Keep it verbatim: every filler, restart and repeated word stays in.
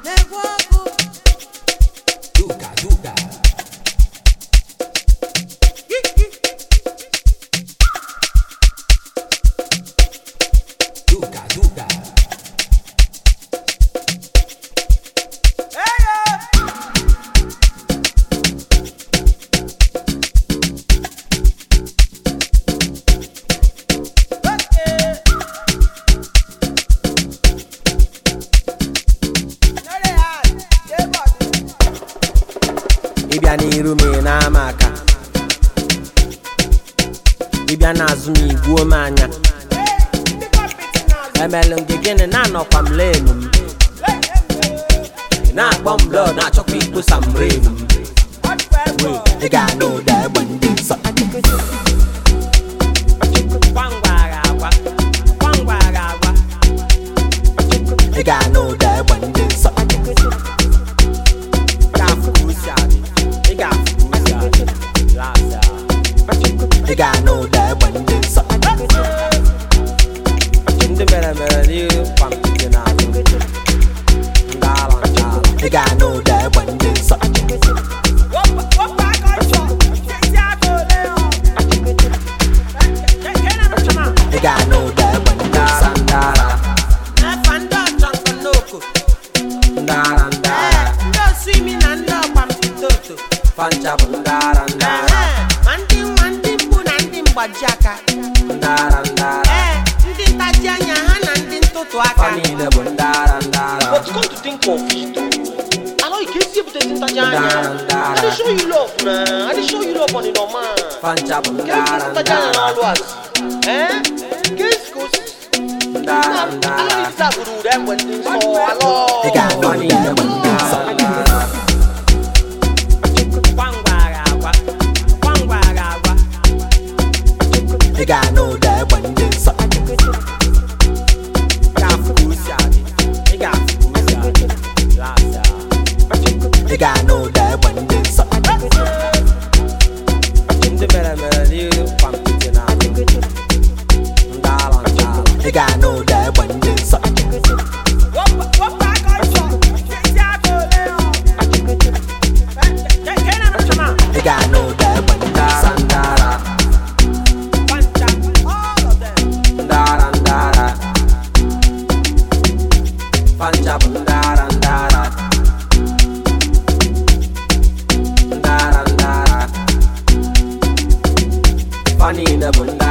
Duca, Duca. Duca, Duca. Ibia n'iru m na-ama aka, ibia n'azụ m igwuo m anya. Emelu gị gịnị na-anọkwa m lenu m, na-akpọ m blood na-achọkwa ikposa m renu m. Ị ga-anụ ụda egbe ndị nsọ. Gwangwara agwa, gwangwara agwa. Ị ga-anụ ụda egbe ndị nsọ. Ị ga-anụ ụda egbe ndị nsọ. Ndị mere mere n'ihu kwampiti n'azụ. Ndị ala ndị ala. Ị ga-anụ ụda egbe ndị nsọ. Ị ga-anụ ụda egbe ndị nsọ. Ndara n'efa ndị ọchọ nkọ n'oko. Ndara ndara. Ndị osu imi na ndị ọkwa mpitoto. Fancha bụ ndara ndara. Ma ndị nwa ndị mkpu na ndị mgbaji aka. Ndara ndara. Ee, ndị ntaji anya ha na ndị ntụtụ aka. Fa niile bụ ndara ndara. But come to think of it, I know you can't see everything in Tajana. I dey show you love, man. I dey show you love on the normal. Fancha bụ ndara Can't see Tajana always. Eh? Can't go. ndara ndara. I know you start to do them when they saw. Hello. Ị ga-anụ ụda egbe ndị nsọ. Ị ga-anụ ụda egbe ndị nsọ. Ị ga-anụ ụda egbe ndị nsọ. Ndị mere mere n'ihu kwampiti n'azụ. Ndị ala ndị ala. Ị ga-anụ ụda egbe ndị nsọ. Ị ga-anụ ụda egbe ndị nsọ. Ndara ndara ndara. Fancha bụ ndara ndara. Ndara ndara. Fa niile bụ ndara.